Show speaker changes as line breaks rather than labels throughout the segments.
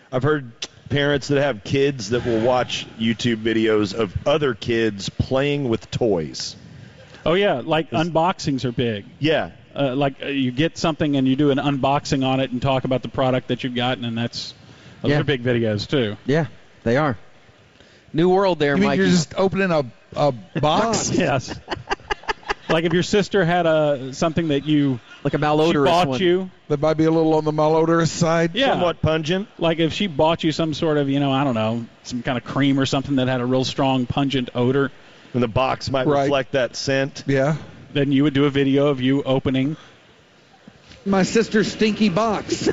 I've heard parents that have kids that will watch YouTube videos of other kids playing with toys.
Oh, yeah, like unboxings are big.
Yeah.
You get something and you do an unboxing on it and talk about the product that you've gotten, and those are big videos, too.
Yeah, they are. New world there,
You mean
Mikey.
you're just opening a box?
Yes. Like if your sister had something that
like a malodorous
she bought
one.
you.
That might be a little on the malodorous side.
Yeah.
Somewhat pungent.
Like if she bought you some sort of, I don't know, some kind of cream or something that had a real strong, pungent odor.
And the box might reflect that scent.
Yeah.
Then you would do a video of you opening.
My sister's stinky box.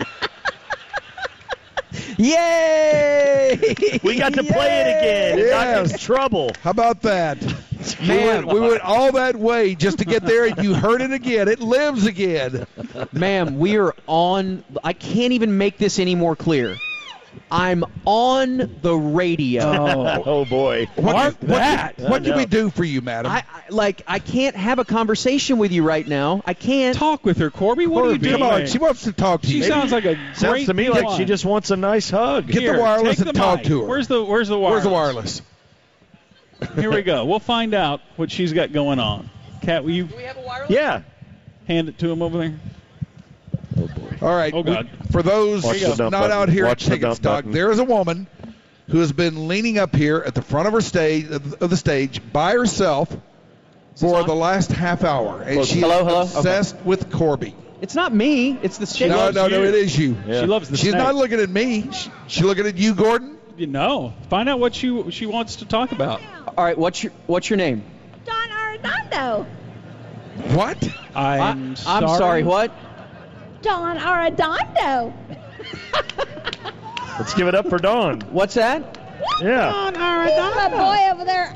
Yay!
We got to play it again and not get in trouble.
How about that? We went all that way just to get there, and you heard it again. It lives again.
Ma'am, we are on. I can't even make this any more clear. I'm on the radio.
Oh boy.
What can we do for you, madam?
I can't have a conversation with you right now. I can't.
Talk with her, Corby. What are you doing?
Come on, she wants to talk to you.
She sounds like a
Sounds
great
to me
one.
like she just wants a nice hug.
Get the wireless
take
and
the
talk
mic.
to her.
Where's the wireless?
Where's the wireless?
Here we go. We'll find out what she's got going on. Kat, will you?
Do we have a wireless?
Yeah.
Hand it to him over there.
Oh boy.
All right.
Oh, God.
For those
Watch the dump
not
button.
out here
Watch
at
the
Ticket
dump
Stock,
button.
there is a woman who has been leaning up here at the front of her stage of the stage by herself for the last half hour, and she is obsessed with Corby.
It's not me. It's the stage.
No, it is you.
She loves the
She's
snake.
not looking at me. She's looking at you, Gordon.
No. Find out what she wants to talk about.
All right. What's your name?
Don Arredondo.
What?
I'm
sorry. What?
Don Arredondo.
Let's give it up for Dawn.
What's that?
Yeah.
Don Arredondo. My boy over there.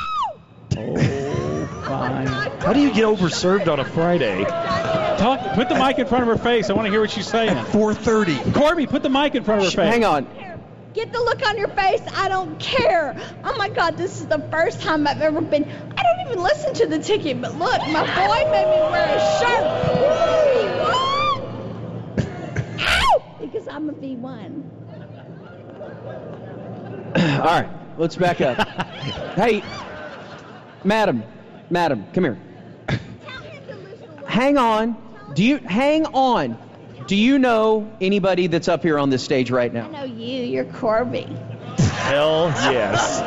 How do you get overserved on a Friday?
Put the mic in front of her face. I want to hear what she's saying.
4:30.
Corby, put the mic in front of her face.
Hang on.
Get the look on your face. I don't care. Oh, my God, this is the first time I've ever been. I don't even listen to the ticket, but look, my boy made me wear a shirt. Ow! Because I'm a V1.
All right. Let's back up. Hey, madam, come here. Hang on. Do you know anybody that's up here on this stage right now?
I know you. You're Corby.
Hell yes.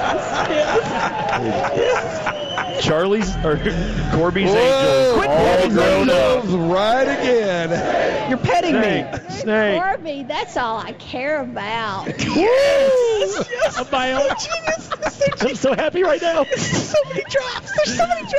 Charlie's or Corby's angels
Quit
all
petting
grown up.
angels right again.
You're petting me.
Snake.
Corby, that's all I care about.
Yes. I'm so happy right now.
So many drops. There's so many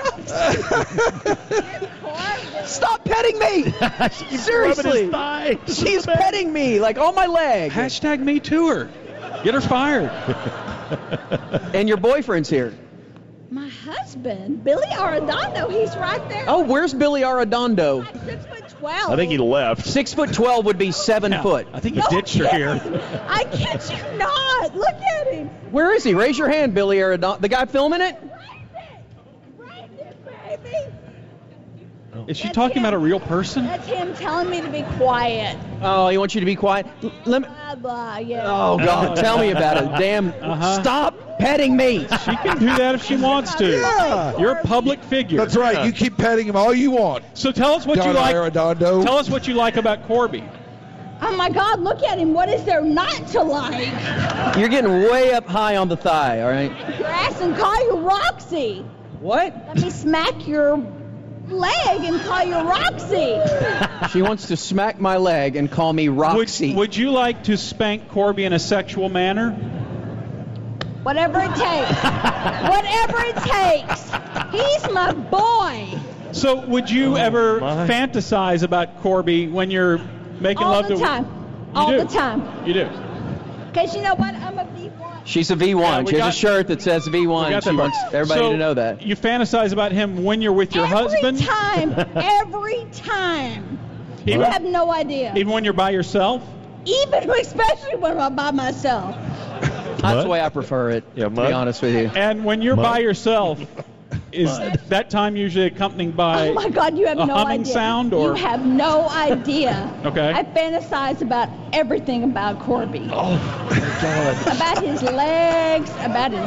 drops. Stop petting me. Seriously. She's petting me like on my leg.
Hashtag me to her. Get her fired.
And your boyfriend's here.
My husband, Billy Arredondo, he's right there.
Oh, where's Billy Arredondo?
6'12".
I think he left.
6'12" would be 7 foot.
I think he ditched her here.
I kid you not. Look at him.
Where is he? Raise your hand, Billy Arredondo. The guy filming it?
Right there, baby.
Is she talking about a real person?
That's him telling me to be quiet.
Oh, he wants you to be quiet. Let me.
Blah, blah, yeah.
Oh God, tell me about it. Damn! Stop petting me.
She can do that if she wants to.
Yeah.
You're a public figure.
That's right. You keep petting him all you want.
So tell us what you
Don
like.
Arredondo.
Tell us what you like about Corby.
Oh, my God, look at him. What is there not to like?
You're getting way up high on the thigh. All right.
Grass and call you Roxy.
What?
Let me smack your leg and call you Roxy.
She wants to smack my leg and call me Roxy.
Would you like to spank Corby in a sexual manner?
Whatever it takes. Whatever it takes. He's my boy.
So would you ever fantasize about Corby when you're making
All
love
the
to
time.
You
All
do.
the time.
You do.
Because you know what? I'm a V1.
She's a V1.
Yeah, we
she has
got-
a shirt that says
We
V1.
got
She
that part.
wants everybody
So
to know that.
You fantasize about him when you're with your husband?
Every time.
Even-
You have no idea.
Even when you're by yourself?
Even especially when I'm by myself.
That's the way I prefer it, to be honest with you.
And when you're by yourself, Is that time usually accompanied by
Oh my God, you have
a
no
humming
idea.
sound? Or?
You have no idea.
Okay.
I fantasize about everything about Corby. Oh my God. About his legs, about his.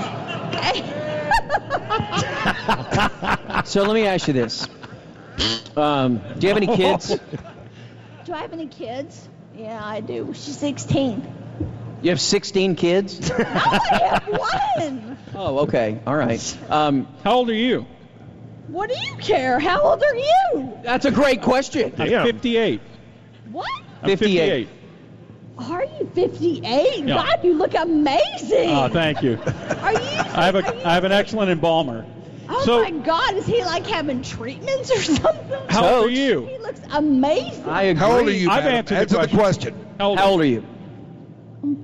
So let me ask you this. Do you have any kids?
Do I have any kids? Yeah, I do. She's 16.
You have 16 kids?
No, I have one.
Oh, okay. All right.
How old are you?
What do you care? How old are you?
That's a great question.
I'm 58.
What?
I'm 58.
Are you 58?
Yeah.
God, you look amazing.
Oh, thank you.
Are you?
I have an excellent embalmer.
Oh
So-
my God, is he like having treatments or something?
How old are
Coach.
you?
He looks amazing.
I agree.
How old are you,
I've
madam?
answered
Answer
the
the question.
How
How old are you?
I'm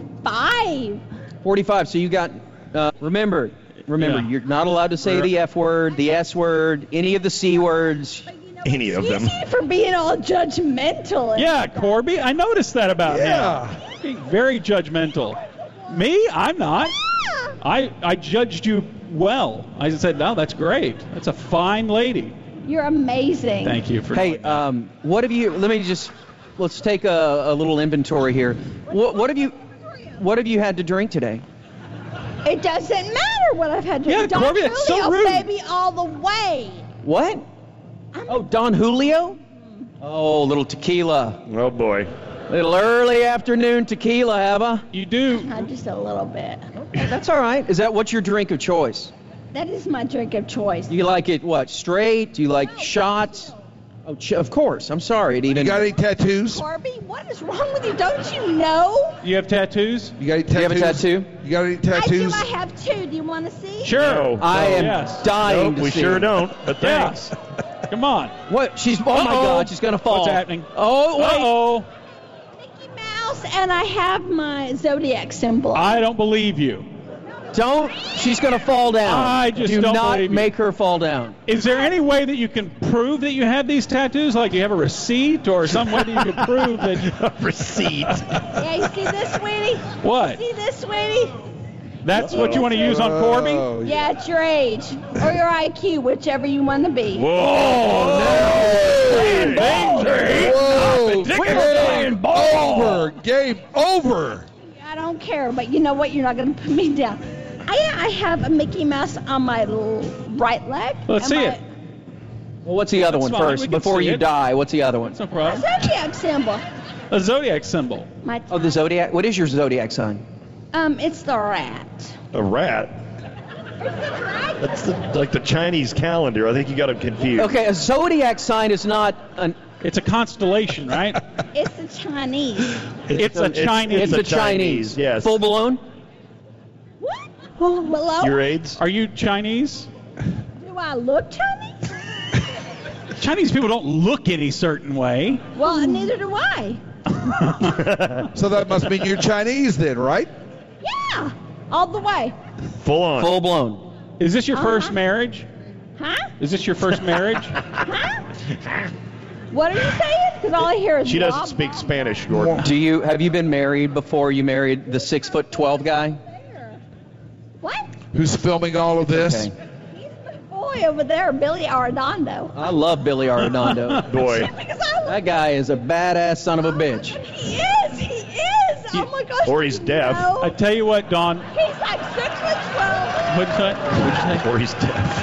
45.
45. So you got, remember,
Yeah.
you're not allowed to say the F word, the S word, any of the C words.
Any of them.
Excuse you for being all judgmental. and
Yeah,
stuff.
Corby, I noticed that about
Yeah.
him. Being very judgmental. Me? I'm not.
Yeah.
I judged you well. I said, no, that's great. That's a fine lady.
You're amazing.
Thank you for
Hey, what have you? Let's take a little inventory here. What have you had to drink today?
It doesn't matter what I've had to
Yeah,
do. Don
Corby, that's so
Julio,
rude.
baby, all the way.
What? Oh, Don Julio? Oh, little tequila.
Oh boy.
Little early afternoon tequila, have I?
You do.
Just a little bit.
That's all right. Is that what's your drink of choice?
That is my drink of choice.
Do you like it, what, straight? Do you like shots? Oh, of course. I'm sorry. It
You
even.
got any tattoos?
Corby, what is wrong with you? Don't you know?
You have tattoos?
You got any tattoos?
Do you have a tattoo?
You got any tattoos?
I have two. Do you want to see?
Sure.
No.
I am
Yes.
dying
Nope,
to
we
see
sure
it.
don't. But thanks.
Yes. Come on.
What? Oh my
Uh-oh.
God, she's gonna fall.
What's happening?
Oh, wait.
Uh-oh.
Mickey Mouse, and I have my zodiac symbol.
I don't believe you.
Don't. She's gonna fall down.
I just
Do
don't
not
believe you.
make her fall down.
Is there any way that you can prove that you have these tattoos? Like you have a receipt or some way that you can prove that you
Receipt.
Yeah, you see this, sweetie?
What?
See this, sweetie?
That's what you want to use on Corby?
Oh,
Yeah, it's your age or your IQ, whichever you want to be.
Whoa.
Whoa!
Game
Over! Game over!
I don't care, but you know what? You're not going to put me down. I have a Mickey Mouse on my right leg.
Let's
and
see
my
it.
Well, what's the other
That's
one
fine, we
first?
can
Before
see
you
it.
die, what's the other one?
No problem.
Zodiac symbol.
A zodiac symbol.
My
Oh, the zodiac. What is your zodiac sign?
it's the rat.
A rat. That's like the Chinese calendar. I think you got them confused.
Okay, a zodiac sign is not an.
It's a constellation, right?
It's the Chinese.
It's a Chinese.
It's
the
the Chinese.
Yes.
Full blown.
What? Below?
Your AIDS?
Are you Chinese?
Do I look Chinese?
Chinese people don't look any certain way.
Well, neither do I.
So that must mean you're Chinese then, right?
Yeah, all the way.
Full on.
Full blown.
Is this your first
Uh-huh.
marriage?
Huh?
Is this your first marriage?
Huh? What are you saying? Because all I hear is
She
blah,
doesn't speak
blah,
Spanish, Gordon.
Have you been married before you married the 6'12" guy?
blah. What?
Who's filming all of this?
Okay.
He's the boy over there, Billy Arredondo.
I love Billy Arredondo.
Boy.
Because I
That guy is a badass son of a bitch.
He is. He is. Oh my gosh.
Or he's
you
deaf.
know?
I tell you what, Dawn.
He's like 6'12".
What'd you say?
Or he's deaf.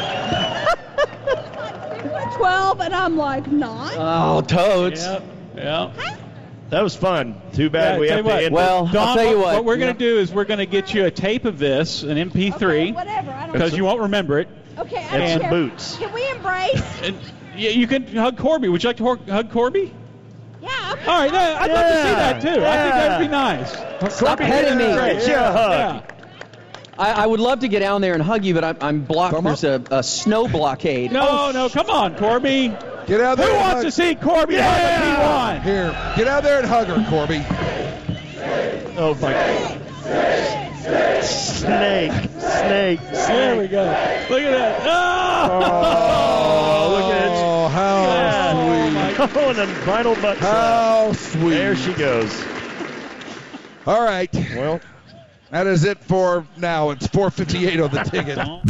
6'12", and I'm like not.
Oh, toads.
Yeah.
That was fun. Too bad
Yeah,
we
tell
have
you
to
what.
end
Well,
Dawn,
I'll tell you what.
we're going to do is we're going to get you a tape of this, an MP3,
Okay, whatever. I don't
because you won't remember it.
Okay, I
and
don't
some
care.
boots.
Can we embrace?
And you can hug Corby. Would you like to hug Corby?
Yeah. Okay.
All right, I'd love to see that too. I think that'd be
Yeah.
nice.
Stop petting me.
Great. Yeah, hug.
Yeah.
I would love to get down there and hug you, but I'm blocked.
Come
There's a snow blockade.
No, come on, Corby.
Get out there.
Who
and
wants
hug.
to see Corby hug a P1?
Here, get out there and hug her, Corby.
Oh my. Snake.
There we go. Look at that.
Oh, look at it.
Oh, how sweet.
Oh, and then vinyl butt.
How sweet.
There she goes.
All right.
Well.
That is it for now. It's 4:58 on the ticket.